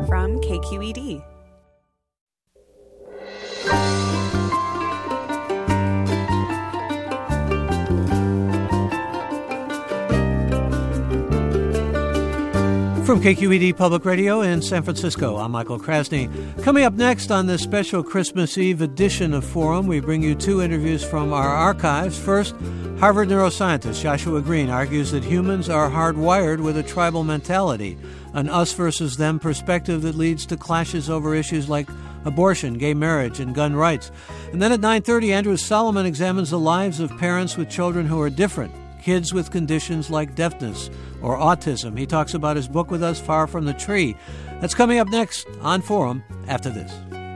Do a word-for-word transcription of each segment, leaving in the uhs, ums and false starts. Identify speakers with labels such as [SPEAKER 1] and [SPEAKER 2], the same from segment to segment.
[SPEAKER 1] from K Q E D.
[SPEAKER 2] From K Q E D Public Radio in San Francisco, I'm Michael Krasny. Coming up next on this special Christmas Eve edition of Forum, we bring you two interviews from our archives. First, Harvard neuroscientist Joshua Green argues that humans are hardwired with a tribal mentality, an us versus them perspective that leads to clashes over issues like abortion, gay marriage, and gun rights. And then at nine thirty, Andrew Solomon examines the lives of parents with children who are different, kids with conditions like deafness or autism. He talks about his book with us, Far From the Tree. That's coming up next on Forum after this.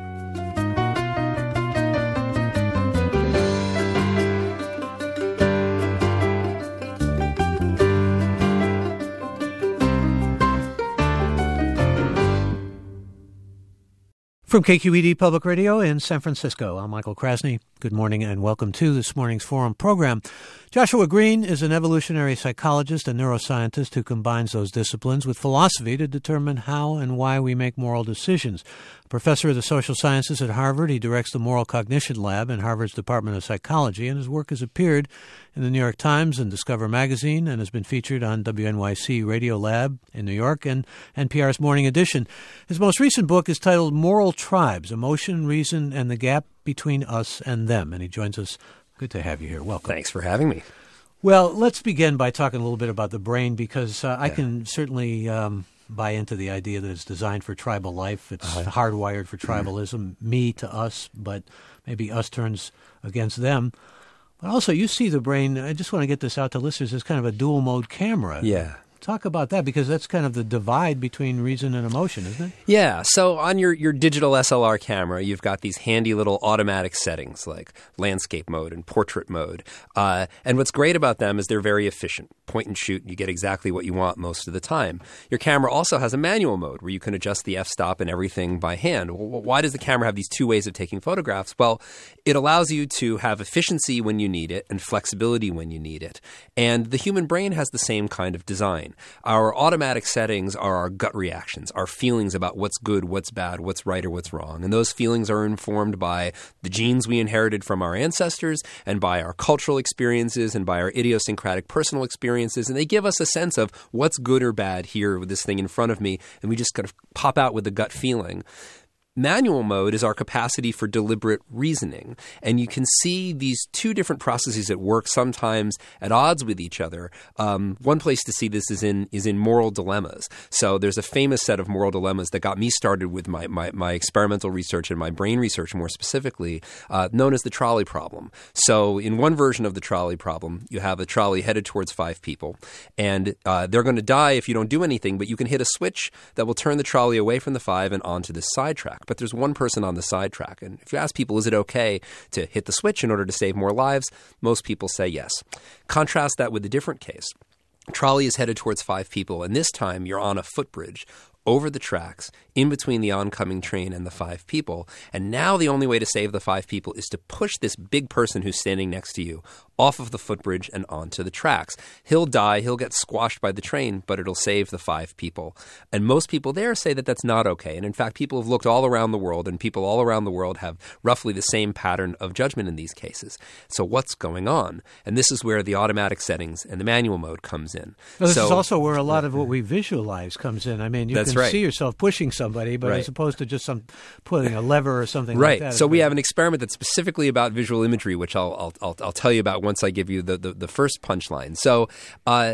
[SPEAKER 2] From K Q E D Public Radio in San Francisco, I'm Michael Krasny. Good morning and welcome to this morning's Forum program. Joshua Green is an evolutionary psychologist and neuroscientist who combines those disciplines with philosophy to determine how and why we make moral decisions. Professor of the social sciences at Harvard, he directs the Moral Cognition Lab in Harvard's Department of Psychology, and his work has appeared in the New York Times and Discover Magazine and has been featured on W N Y C Radio Lab in New York and N P R's Morning Edition. His most recent book is titled Moral Tribes, Emotion, Reason, and the Gap Between Us and Them, and he joins us. Good to have you here. Welcome.
[SPEAKER 3] Thanks for having me.
[SPEAKER 2] Well, let's begin by talking a little bit about the brain, because uh, I
[SPEAKER 3] yeah.
[SPEAKER 2] can certainly um, buy into the idea that it's designed for tribal life. It's
[SPEAKER 3] uh-huh.
[SPEAKER 2] hardwired for tribalism, me to us, but maybe us turns against them. But also, you see the brain, I just want to get this out to listeners, as kind of a dual-mode camera.
[SPEAKER 3] Yeah.
[SPEAKER 2] Talk about that, because that's kind of the divide between reason and emotion, isn't it?
[SPEAKER 3] Yeah. So on your, your digital S L R camera, you've got these handy little automatic settings like landscape mode and portrait mode. Uh, and what's great about them is they're very efficient. Point and shoot, you get exactly what you want most of the time. Your camera also has a manual mode where you can adjust the f-stop and everything by hand. Well, why does the camera have these two ways of taking photographs? Well, it allows you to have efficiency when you need it and flexibility when you need it. And the human brain has the same kind of design. Our automatic settings are our gut reactions, our feelings about what's good, what's bad, what's right, or what's wrong. And those feelings are informed by the genes we inherited from our ancestors and by our cultural experiences and by our idiosyncratic personal experiences. And they give us a sense of what's good or bad here with this thing in front of me. And we just kind of pop out with the gut feeling. Manual mode is our capacity for deliberate reasoning. And you can see these two different processes at work, sometimes at odds with each other. Um, one place to see this is in is in moral dilemmas. So there's a famous set of moral dilemmas that got me started with my, my, my experimental research and my brain research more specifically, uh, known as the trolley problem. So in one version of the trolley problem, you have a trolley headed towards five people. And uh, they're going to die if you don't do anything, but you can hit a switch that will turn the trolley away from the five and onto this sidetrack. But there's one person on the sidetrack. And if you ask people, is it okay to hit the switch in order to save more lives? Most people say yes. Contrast that with a different case. A trolley is headed towards five people, and this time you're on a footbridge over the tracks in between the oncoming train and the five people. And now the only way to save the five people is to push this big person who's standing next to you off of the footbridge and onto the tracks. He'll die, he'll get squashed by the train, but it'll save the five people. And most people there say that that's not okay. And in fact, people have looked all around the world, and people all around the world have roughly the same pattern of judgment in these cases. So what's going on? And this is where the automatic settings and the manual mode comes in.
[SPEAKER 2] Well, this
[SPEAKER 3] so,
[SPEAKER 2] is also where a lot of what we visualize comes in. I mean, you
[SPEAKER 3] that's
[SPEAKER 2] can
[SPEAKER 3] right.
[SPEAKER 2] see yourself pushing somebody, but
[SPEAKER 3] right.
[SPEAKER 2] as opposed to just some pulling a lever or something
[SPEAKER 3] right.
[SPEAKER 2] like that.
[SPEAKER 3] So we have an experiment that's specifically about visual imagery, which I'll I'll I'll, I'll tell you about once I give you the, the, the first punchline. So uh,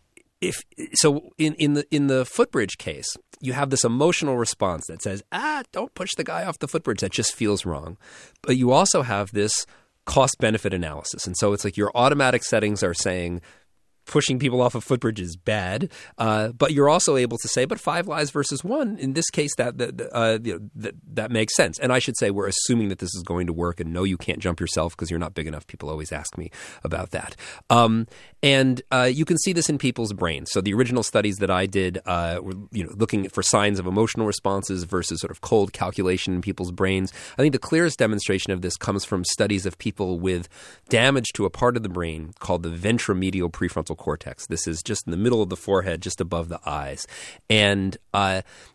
[SPEAKER 3] if so in, in the in the footbridge case, you have this emotional response that says, ah, don't push the guy off the footbridge. That just feels wrong. But you also have this cost-benefit analysis. And so it's like your automatic settings are saying pushing people off a footbridge is bad, uh, but you're also able to say, but five lives versus one, in this case, that that, uh, you know, that that makes sense. And I should say we're assuming that this is going to work, and no, you can't jump yourself because you're not big enough. People always ask me about that. Um, and uh, you can see this in people's brains. So the original studies that I did uh, were you know, looking for signs of emotional responses versus sort of cold calculation in people's brains. I think the clearest demonstration of this comes from studies of people with damage to a part of the brain called the ventromedial prefrontal cortex. This is just in the middle of the forehead, just above the eyes. And uh,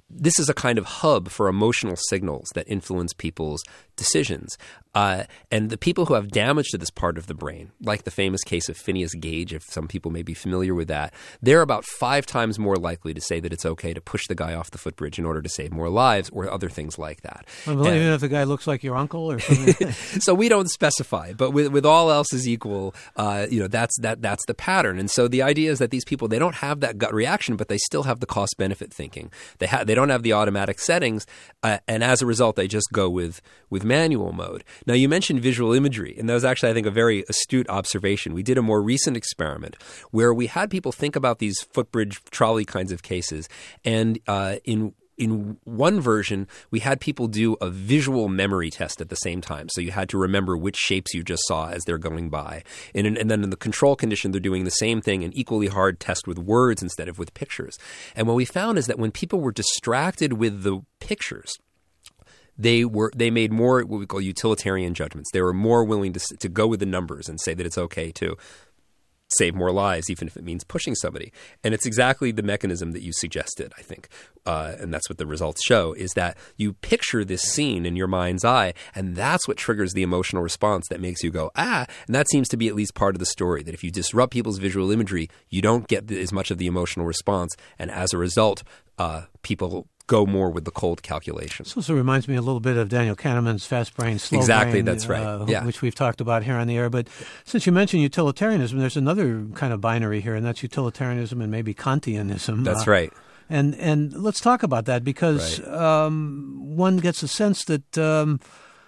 [SPEAKER 3] this is a kind of hub for emotional signals that influence people's decisions. Uh, and the people who have damage to this part of the brain, like the famous case of Phineas Gage, if some people may be familiar with that, they're about five times more likely to say that it's okay to push the guy off the footbridge in order to save more lives or other things like that.
[SPEAKER 2] Well, and, even if the guy looks like your uncle or something.
[SPEAKER 3] So we don't specify, but with, with all else is equal, uh, you know, that's that that's the pattern. And so the idea is that these people, they don't have that gut reaction, but they still have the cost-benefit thinking. They ha- they don't have the automatic settings, uh, and as a result, they just go with with manual mode. Now, you mentioned visual imagery, and that was actually, I think, a very astute observation. We did a more recent experiment where we had people think about these footbridge trolley kinds of cases, and uh, in In one version, we had people do a visual memory test at the same time. So you had to remember which shapes you just saw as they're going by. And, and then in the control condition, they're doing the same thing, an equally hard test with words instead of with pictures. And what we found is that when people were distracted with the pictures, they were they made more what we call utilitarian judgments. They were more willing to to go with the numbers and say that it's okay to save more lives, even if it means pushing somebody. And it's exactly the mechanism that you suggested, I think. Uh, and that's what the results show, is that you picture this scene in your mind's eye, and that's what triggers the emotional response that makes you go, ah, and that seems to be at least part of the story, that if you disrupt people's visual imagery, you don't get the, as much of the emotional response, and as a result, uh, people go more with the cold calculation.
[SPEAKER 2] This also reminds me a little bit of Daniel Kahneman's Fast Brain, Slow
[SPEAKER 3] exactly,
[SPEAKER 2] Brain.
[SPEAKER 3] That's right.
[SPEAKER 2] Uh,
[SPEAKER 3] yeah.
[SPEAKER 2] Which we've talked about here on the air. But since you mentioned utilitarianism, there's another kind of binary here, and that's utilitarianism and maybe Kantianism.
[SPEAKER 3] That's
[SPEAKER 2] uh,
[SPEAKER 3] right.
[SPEAKER 2] And and let's talk about that, because
[SPEAKER 3] right.
[SPEAKER 2] um, one gets a sense that um,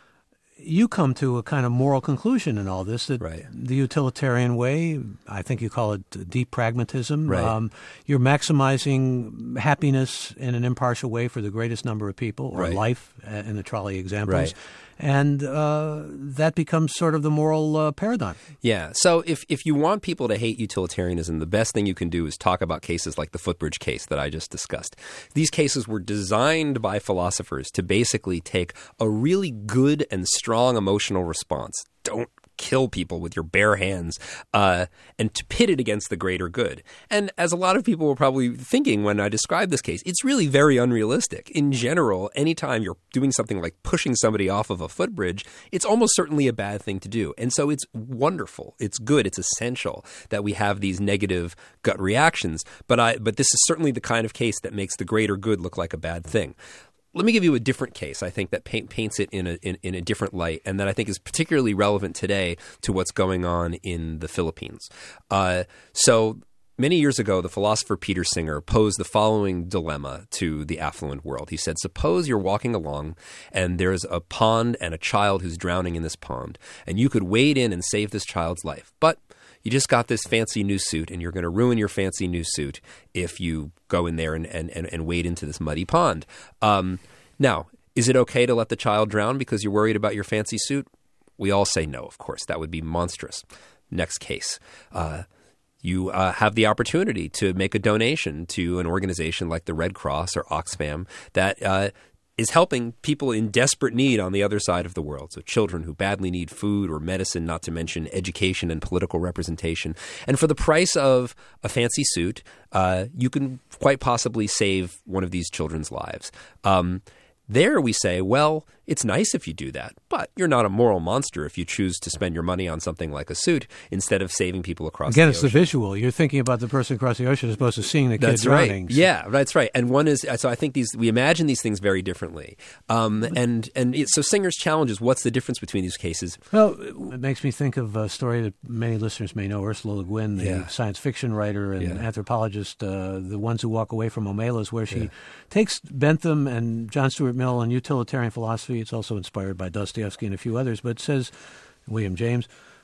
[SPEAKER 2] you come to a kind of moral conclusion in all this, that
[SPEAKER 3] right.
[SPEAKER 2] the utilitarian way, I think you call it deep pragmatism,
[SPEAKER 3] right.
[SPEAKER 2] um, you're maximizing happiness in an impartial way for the greatest number of people, or
[SPEAKER 3] right. life
[SPEAKER 2] in the trolley examples.
[SPEAKER 3] Right.
[SPEAKER 2] And uh, that becomes sort of the moral uh, paradigm.
[SPEAKER 3] Yeah. So if, if you want people to hate utilitarianism, the best thing you can do is talk about cases like the footbridge case that I just discussed. These cases were designed by philosophers to basically take a really good and strong emotional response. Don't kill people with your bare hands, uh, and to pit it against the greater good. And as a lot of people were probably thinking when I described this case, it's really very unrealistic. In general, anytime you're doing something like pushing somebody off of a footbridge, it's almost certainly a bad thing to do. And so it's wonderful, it's good, it's essential that we have these negative gut reactions. But I, but this is certainly the kind of case that makes the greater good look like a bad thing. Let me give you a different case, I think, that paint, paints it in a, in, in a different light, and that I think is particularly relevant today to what's going on in the Philippines. Uh, so many years ago, the philosopher Peter Singer posed the following dilemma to the affluent world. He said, suppose you're walking along and there's a pond and a child who's drowning in this pond, and you could wade in and save this child's life. But you just got this fancy new suit, and you're going to ruin your fancy new suit if you go in there and, and, and, and wade into this muddy pond. Um, now, is it okay to let the child drown because you're worried about your fancy suit? We all say no, of course. That would be monstrous. Next case. Uh, you uh, have the opportunity to make a donation to an organization like the Red Cross or Oxfam that uh, is helping people in desperate need on the other side of the world. So children who badly need food or medicine, not to mention education and political representation. And for the price of a fancy suit, uh, you can quite possibly save one of these children's lives. Um, there we say, well, it's nice if you do that, but you're not a moral monster if you choose to spend your money on something like a suit instead of saving people across
[SPEAKER 2] Again,
[SPEAKER 3] the
[SPEAKER 2] it's
[SPEAKER 3] ocean.
[SPEAKER 2] the visual. You're thinking about the person across the ocean as opposed to seeing the kid
[SPEAKER 3] That's
[SPEAKER 2] drowning.
[SPEAKER 3] Right. Yeah, that's right. And one is so I think these we imagine these things very differently. Um, and and it, so Singer's challenge is, what's the difference between these cases?
[SPEAKER 2] Well, it makes me think of a story that many listeners may know. Ursula Le Guin, the
[SPEAKER 3] yeah.
[SPEAKER 2] science fiction writer and
[SPEAKER 3] yeah.
[SPEAKER 2] anthropologist, uh, The Ones Who Walk Away from Omelas, where she
[SPEAKER 3] yeah.
[SPEAKER 2] takes Bentham and John Stuart Mill and utilitarian philosophy. It's also inspired by Dostoevsky and a few others, but it says, William James,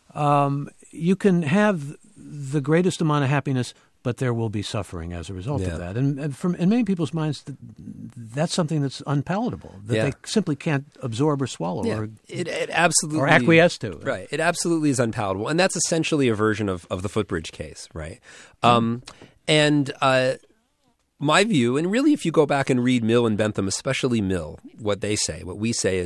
[SPEAKER 2] um, you can have the greatest amount of happiness, but there will be suffering as a result
[SPEAKER 3] yeah.
[SPEAKER 2] of that. And, and from in many people's minds, that's something that's unpalatable, that
[SPEAKER 3] yeah.
[SPEAKER 2] they simply can't absorb or swallow
[SPEAKER 3] yeah.
[SPEAKER 2] or,
[SPEAKER 3] it, it absolutely,
[SPEAKER 2] or acquiesce to.
[SPEAKER 3] Right. It absolutely is unpalatable. And that's essentially a version of, of the footbridge case, right? Um, and uh, my view, and really if you go back and read Mill and Bentham, especially Mill, what they say, what we say is,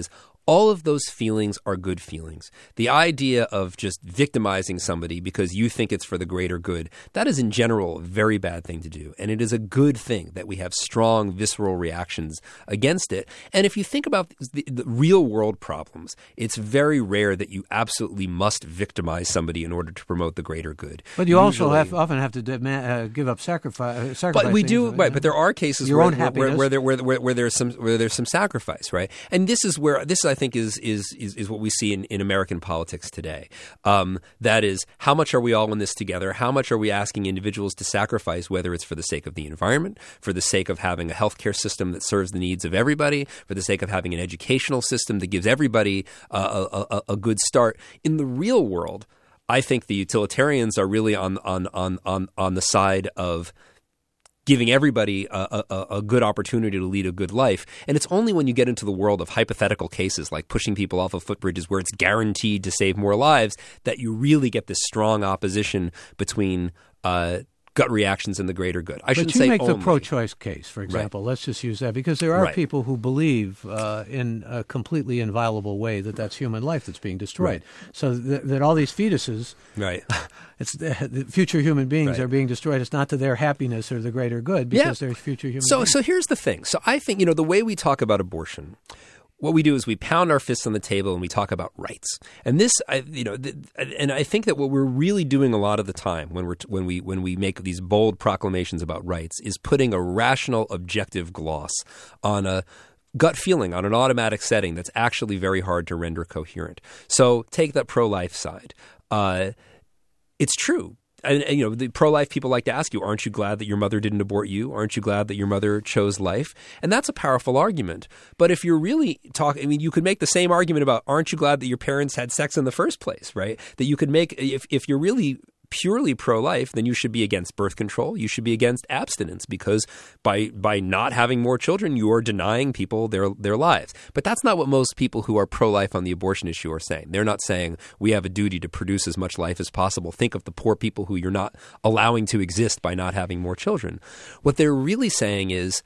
[SPEAKER 3] All of those feelings are good feelings. The idea of just victimizing somebody because you think it's for the greater good, that is in general a very bad thing to do. And it is a good thing that we have strong visceral reactions against it. And if you think about the, the real world problems, it's very rare that you absolutely must victimize somebody in order to promote the greater good.
[SPEAKER 2] But you
[SPEAKER 3] Usually,
[SPEAKER 2] also have, often have to demand, uh, give up sacrifice. sacrifice
[SPEAKER 3] but we
[SPEAKER 2] things,
[SPEAKER 3] do,
[SPEAKER 2] uh,
[SPEAKER 3] right? But there are cases
[SPEAKER 2] your
[SPEAKER 3] where,
[SPEAKER 2] own
[SPEAKER 3] where,
[SPEAKER 2] happiness.
[SPEAKER 3] where, there, where, where, where there's some where there's some sacrifice, right? And this is where this I think is is is, is what we see in, in American politics today. Um, that is, how much are we all in this together? How much are we asking individuals to sacrifice, whether it's for the sake of the environment, for the sake of having a healthcare system that serves the needs of everybody, for the sake of having an educational system that gives everybody uh, a, a, a good start. In the real world, I think the utilitarians are really on on on on, on the side of giving everybody a, a, a good opportunity to lead a good life. And it's only when you get into the world of hypothetical cases like pushing people off of footbridges where it's guaranteed to save more lives that you really get this strong opposition between uh, gut reactions and the greater good. I shouldn't
[SPEAKER 2] but you
[SPEAKER 3] say
[SPEAKER 2] make
[SPEAKER 3] only.
[SPEAKER 2] the pro-choice case, for example. Right. Let's just use that because there are
[SPEAKER 3] right. people
[SPEAKER 2] who believe uh, in a completely inviolable way that that's human life that's being destroyed. Right. So th- that all these fetuses,
[SPEAKER 3] right.
[SPEAKER 2] it's the, the future human beings
[SPEAKER 3] right.
[SPEAKER 2] are being destroyed. It's not to their happiness or the greater good because
[SPEAKER 3] yeah.
[SPEAKER 2] they're future human
[SPEAKER 3] so,
[SPEAKER 2] beings.
[SPEAKER 3] So here's the thing. So I think, you know, the way we talk about abortion, what we do is we pound our fists on the table and we talk about rights. And this, I, you know, th- and I think that what we're really doing a lot of the time when we're t- when we when we make these bold proclamations about rights is putting a rational, objective gloss on a gut feeling, on an automatic setting that's actually very hard to render coherent. So take that pro-life side. Uh, it's true. And, and, you know, the pro-life people like to ask you, aren't you glad that your mother didn't abort you? Aren't you glad that your mother chose life? And that's a powerful argument. But if you're really talking, I mean, you could make the same argument about, aren't you glad that your parents had sex in the first place, right? That you could make, if, if you're really purely pro-life, then you should be against birth control. You should be against abstinence because by by not having more children, you are denying people their their lives. But that's not what most people who are pro-life on the abortion issue are saying. They're not saying we have a duty to produce as much life as possible. Think of the poor people who you're not allowing to exist by not having more children. What they're really saying is,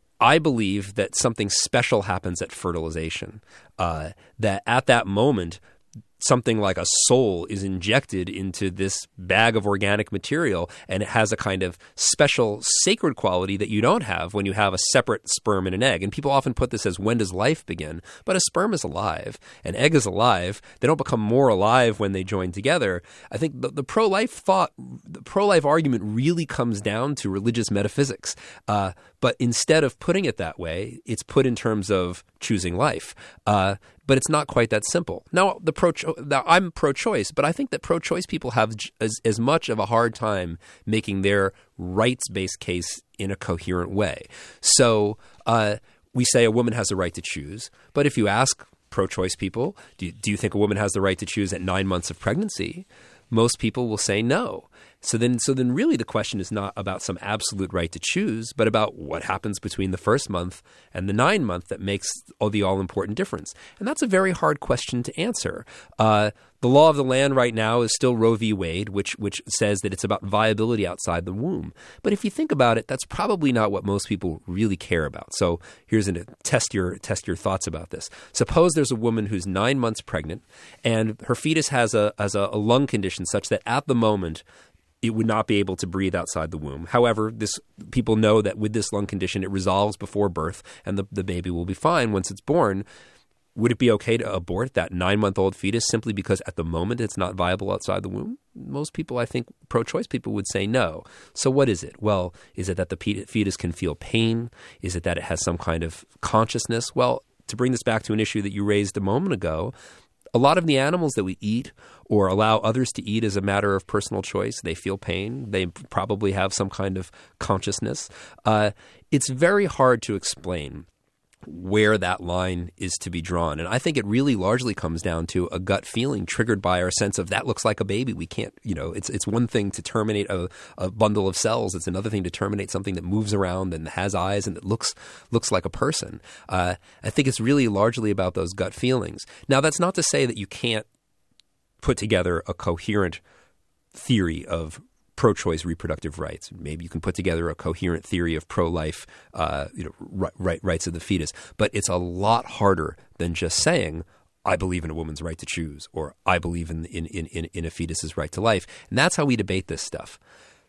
[SPEAKER 3] I believe that something special happens at fertilization, uh, that at that moment, something like a soul is injected into this bag of organic material, and it has a kind of special sacred quality that you don't have when you have a separate sperm and an egg. And people often put this as, when does life begin? But a sperm is alive, an egg is alive. They don't become more alive when they join together. I think the, the pro-life thought, the pro-life argument really comes down to religious metaphysics. Uh, but instead of putting it that way, it's put in terms of choosing life. Uh, But it's not quite that simple. Now, the pro now I'm pro-choice, but I think that pro-choice people have j- as, as much of a hard time making their rights-based case in a coherent way. So uh, we say a woman has the right to choose, but if you ask pro-choice people, do you, do you think a woman has the right to choose at nine months of pregnancy? Most people will say no. So then, so then really the question is not about some absolute right to choose, but about what happens between the first month and the nine month that makes all the all-important difference. And that's a very hard question to answer. Uh, the law of the land right now is still Roe v. Wade, which which says that it's about viability outside the womb. But if you think about it, that's probably not what most people really care about. So here's a test your test your thoughts about this. Suppose there's a woman who's nine months pregnant, and her fetus has a has a, a lung condition such that at the moment it would not be able to breathe outside the womb. However, this people know that with this lung condition, it resolves before birth, and the, the baby will be fine once it's born. Would it be okay to abort that nine-month-old fetus simply because at the moment it's not viable outside the womb? Most people, I think, pro-choice people would say no. So what is it? Well, is it that the fetus can feel pain? Is it that it has some kind of consciousness? Well, to bring this back to an issue that you raised a moment ago, a lot of the animals that we eat or allow others to eat as a matter of personal choice, they feel pain. They probably have some kind of consciousness. Uh, it's very hard to explain where that line is to be drawn. And I think it really largely comes down to a gut feeling triggered by our sense of that looks like a baby. We can't, you know, it's it's one thing to terminate a, a bundle of cells. It's another thing to terminate something that moves around and has eyes and that looks looks like a person. Uh, I think it's really largely about those gut feelings. Now, that's not to say that you can't put together a coherent theory of pro-choice reproductive rights. Maybe you can put together a coherent theory of pro-life uh, you know, right, right, rights of the fetus. But it's a lot harder than just saying, I believe in a woman's right to choose, or I believe in in, in, in a fetus's right to life. And that's how we debate this stuff.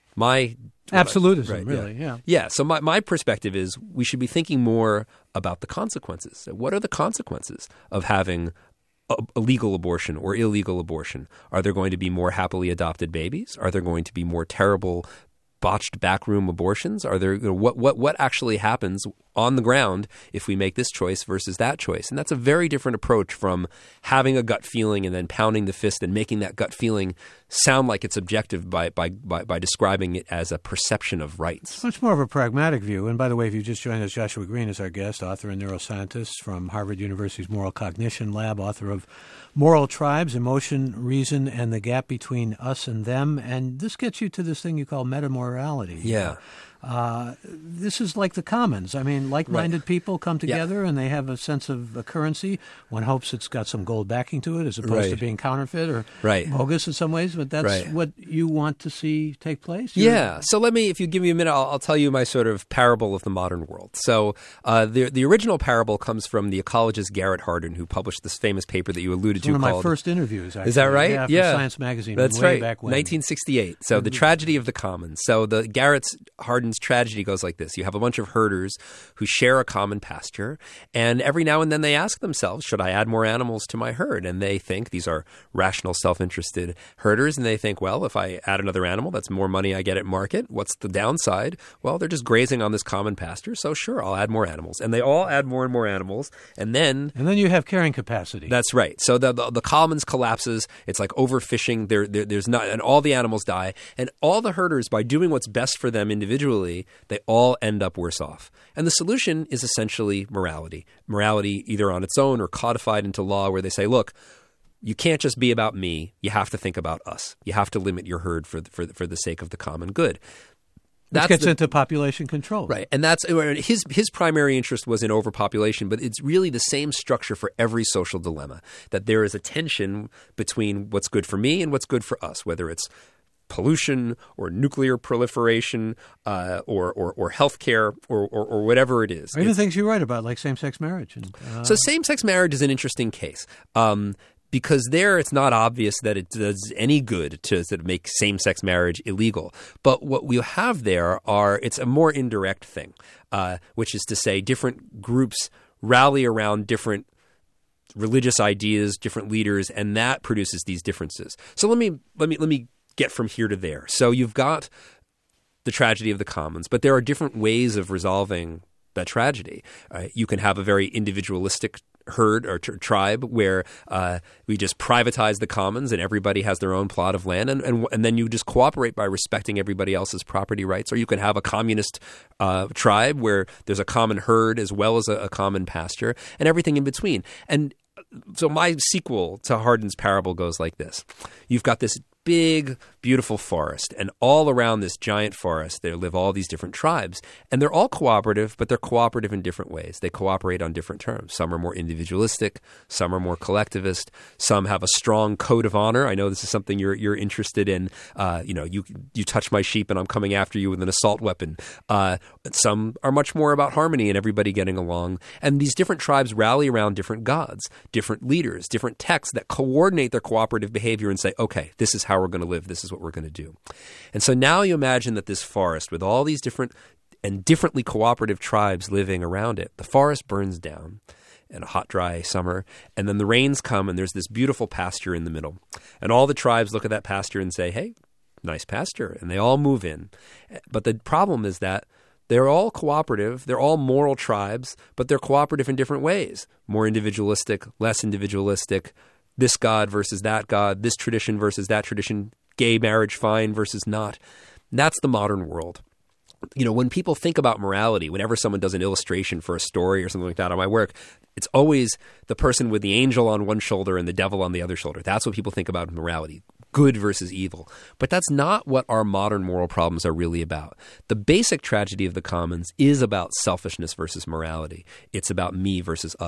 [SPEAKER 3] My
[SPEAKER 2] Absolutism,
[SPEAKER 3] right,
[SPEAKER 2] really,
[SPEAKER 3] yeah.
[SPEAKER 2] yeah.
[SPEAKER 3] Yeah, so my, my perspective is we should be thinking more about the consequences. What are the consequences of having a, a legal abortion or illegal abortion? Are there going to be more happily adopted babies? Are there going to be more terrible botched backroom abortions? Are there, you know, what what what actually happens on the ground if we make this choice versus that choice? And that's a very different approach from having a gut feeling and then pounding the fist and making that gut feeling sound like it's objective by by by, by describing it as a perception of rights.
[SPEAKER 2] It's much more of a pragmatic view. And by the way, if you just joined us, Joshua Green is our guest, author and neuroscientist from Harvard University's Moral Cognition Lab, author of Moral Tribes, Emotion, Reason, and the Gap Between Us and Them. And this gets you to this thing you call metamorality.
[SPEAKER 3] Yeah.
[SPEAKER 2] Uh, this is like the commons. I mean, like-minded
[SPEAKER 3] right. people
[SPEAKER 2] come together yeah. and they have a sense of a currency. One hopes it's got some gold backing to it as opposed right. to being counterfeit or
[SPEAKER 3] right.
[SPEAKER 2] bogus in some ways. But that's
[SPEAKER 3] right.
[SPEAKER 2] what you want to see take place? You're...
[SPEAKER 3] Yeah. So let me, if you give me a minute, I'll, I'll tell you my sort of parable of the modern world. So uh, the the original parable comes from the ecologist Garrett Hardin, who published this famous paper that you alluded
[SPEAKER 2] it's
[SPEAKER 3] to
[SPEAKER 2] one
[SPEAKER 3] called...
[SPEAKER 2] of my first interviews, actually.
[SPEAKER 3] Is that right?
[SPEAKER 2] Yeah, for
[SPEAKER 3] yeah.
[SPEAKER 2] Science Magazine.
[SPEAKER 3] That's
[SPEAKER 2] way
[SPEAKER 3] right.
[SPEAKER 2] Back when.
[SPEAKER 3] nineteen sixty-eight. So the tragedy of the commons. So the Garrett's Hardin's tragedy goes like this. You have a bunch of herders who share a common pasture, and every now and then they ask themselves, should I add more animals to my herd? And they think, these are rational, self-interested herders, and they think, well, if I add another animal, that's more money I get at market. What's the downside? Well, they're just grazing on this common pasture, so sure, I'll add more animals. And they all add more and more animals, and then...
[SPEAKER 2] And then you have carrying capacity.
[SPEAKER 3] That's right. So the the, the commons collapses. It's like overfishing. There, there, there's not, and all the animals die. And all the herders, by doing what's best for them individually, they all end up worse off. And the solution is essentially morality. Morality either on its own or codified into law where they say, look, you can't just be about me. You have to think about us. You have to limit your herd for the, for the, for the sake of the common good.
[SPEAKER 2] That gets the, into population control.
[SPEAKER 3] Right. And that's his his primary interest was in overpopulation, but it's really the same structure for every social dilemma, that there is a tension between what's good for me and what's good for us, whether it's pollution or nuclear proliferation uh, or, or, or healthcare or, or, or whatever it is.
[SPEAKER 2] Or even it's, things you write about, like same-sex marriage. And, uh...
[SPEAKER 3] So same-sex marriage is an interesting case. Um, Because there, it's not obvious that it does any good to, to make same-sex marriage illegal. But what we have there are, it's a more indirect thing, uh, which is to say different groups rally around different religious ideas, different leaders, and that produces these differences. So let me let me let me get from here to there. So you've got the tragedy of the commons, but there are different ways of resolving that tragedy. Uh, you can have a very individualistic herd or t- tribe where uh, we just privatize the commons and everybody has their own plot of land, and, and and then you just cooperate by respecting everybody else's property rights. Or you can have a communist uh, tribe where there's a common herd as well as a, a common pasture and everything in between. And so my sequel to Hardin's parable goes like this. You've got this big, beautiful forest, and all around this giant forest there live all these different tribes, and they're all cooperative, but they're cooperative in different ways. They cooperate on different terms. Some are more individualistic, some are more collectivist, some have a strong code of honor. I know this is something you're you're interested in. Uh, you know, you you touch my sheep and I'm coming after you with an assault weapon. Uh, some are much more about harmony and everybody getting along. And these different tribes rally around different gods, different leaders, different texts that coordinate their cooperative behavior and say, okay, this is how we're going to live. This is what we're going to do. And so now you imagine that this forest with all these different and differently cooperative tribes living around it, the forest burns down in a hot, dry summer, and then the rains come and there's this beautiful pasture in the middle. And all the tribes look at that pasture and say, hey, nice pasture. And they all move in. But the problem is that they're all cooperative. They're all moral tribes, but they're cooperative in different ways. More individualistic, less individualistic, this God versus that God, this tradition versus that tradition, gay marriage fine versus not. That's the modern world. You know, when people think about morality, whenever someone does an illustration for a story or something like that on my work, it's always the person with the angel on one shoulder and the devil on the other shoulder. That's what people think about morality, good versus evil. But that's not what our modern moral problems are really about. The basic tragedy of the commons is about selfishness versus morality. It's about me versus us.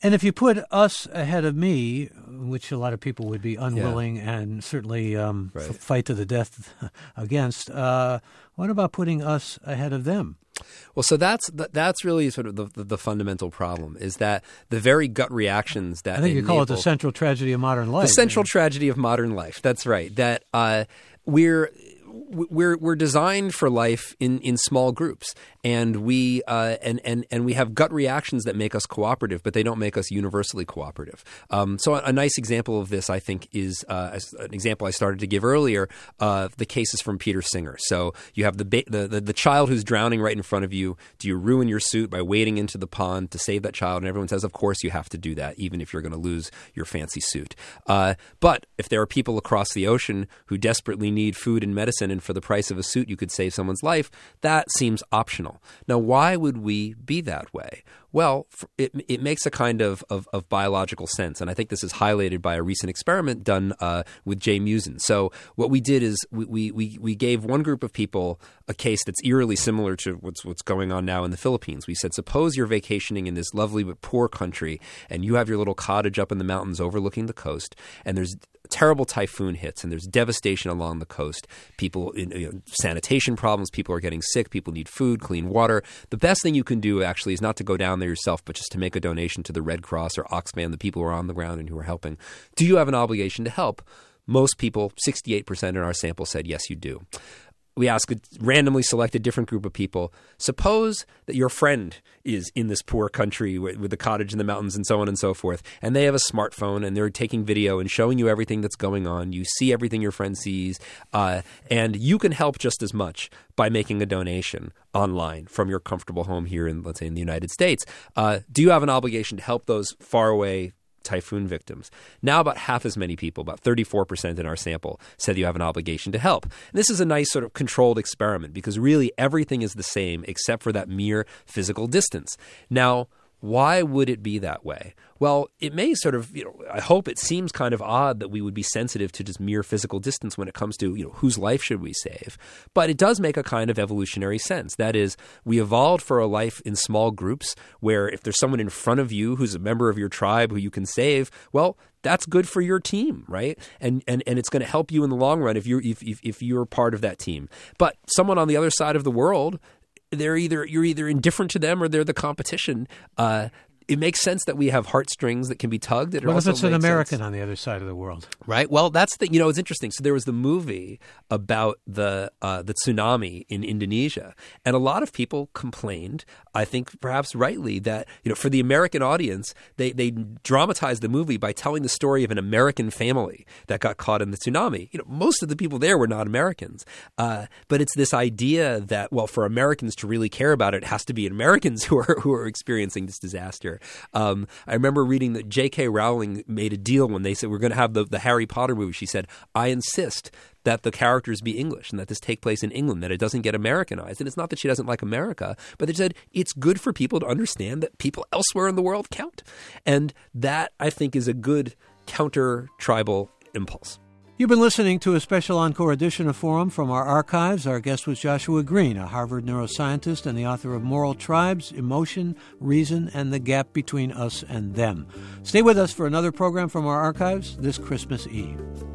[SPEAKER 2] And if you put us ahead of me, which a lot of people would be unwilling
[SPEAKER 3] yeah.
[SPEAKER 2] and certainly um,
[SPEAKER 3] right.
[SPEAKER 2] f- fight to the death against, uh, what about putting us ahead of them?
[SPEAKER 3] Well, so that's that's really sort of the, the, the fundamental problem is that the very gut reactions that
[SPEAKER 2] I think you
[SPEAKER 3] enable,
[SPEAKER 2] call it the central tragedy of modern life.
[SPEAKER 3] The central tragedy of modern life. That's right. That uh, we're. We're we're designed for life in, in small groups, and we uh, and and and we have gut reactions that make us cooperative, but they don't make us universally cooperative. Um, so a, a nice example of this, I think, is uh, an example I started to give earlier of the cases from Peter Singer. So you have the, ba- the the the child who's drowning right in front of you. Do you ruin your suit by wading into the pond to save that child? And everyone says, of course, you have to do that, even if you're going to lose your fancy suit. Uh, but if there are people across the ocean who desperately need food and medicine, and for the price of a suit you could save someone's life, that seems optional. Now, why would we be that way? Well, it, it makes a kind of, of, of biological sense, and I think this is highlighted by a recent experiment done uh, with Jay Musin. So what we did is we, we, we gave one group of people a case that's eerily similar to what's, what's going on now in the Philippines. We said, suppose you're vacationing in this lovely but poor country, and you have your little cottage up in the mountains overlooking the coast, and there's terrible typhoon hits and there's devastation along the coast. People, in, you know, sanitation problems, people are getting sick, people need food, clean water. The best thing you can do actually is not to go down there yourself, but just to make a donation to the Red Cross or Oxfam, the people who are on the ground and who are helping. Do you have an obligation to help? Most people, sixty-eight percent in our sample said, yes, you do. We ask a randomly selected different group of people, suppose that your friend is in this poor country with, with a cottage in the mountains and so on and so forth, and they have a smartphone and they're taking video and showing you everything that's going on. You see everything your friend sees, uh, and you can help just as much by making a donation online from your comfortable home here in, let's say, in the United States. Uh, do you have an obligation to help those far away typhoon victims? Now about half as many people, about thirty-four percent in our sample, said you have an obligation to help. And this is a nice sort of controlled experiment because really everything is the same except for that mere physical distance. Now, why would it be that way? Well, it may sort of, you know, I hope it seems kind of odd that we would be sensitive to just mere physical distance when it comes to, you know, whose life should we save? But it does make a kind of evolutionary sense. That is, we evolved for a life in small groups where if there's someone in front of you who's a member of your tribe who you can save, well, that's good for your team, right? And and and it's going to help you in the long run if you're if, if if you're part of that team. But someone on the other side of the world, they're either you're either indifferent to them or they're the competition. Uh, it makes sense that we have heartstrings that can be tugged. It
[SPEAKER 2] what if it's an American
[SPEAKER 3] sense.
[SPEAKER 2] on the other side of the world?
[SPEAKER 3] Right. Well, that's the, you know, it's interesting. So there was the movie about the uh, the tsunami in Indonesia, and a lot of people complained, I think perhaps rightly, that, you know, for the American audience, they, they dramatized the movie by telling the story of an American family that got caught in the tsunami. You know, most of the people there were not Americans. Uh, but it's this idea that, well, for Americans to really care about it, it has to be Americans who are who are experiencing this disaster. Um, I remember reading that J K Rowling made a deal when they said we're going to have the, the Harry Potter movie. She said, I insist that the characters be English and that this take place in England, that it doesn't get Americanized. And it's not that she doesn't like America, but they said it's good for people to understand that people elsewhere in the world count. And that, I think, is a good counter-tribal impulse.
[SPEAKER 2] You've been listening to a special encore edition of Forum from our archives. Our guest was Joshua Green, a Harvard neuroscientist and the author of Moral Tribes, Emotion, Reason, and the Gap Between Us and Them. Stay with us for another program from our archives this Christmas Eve.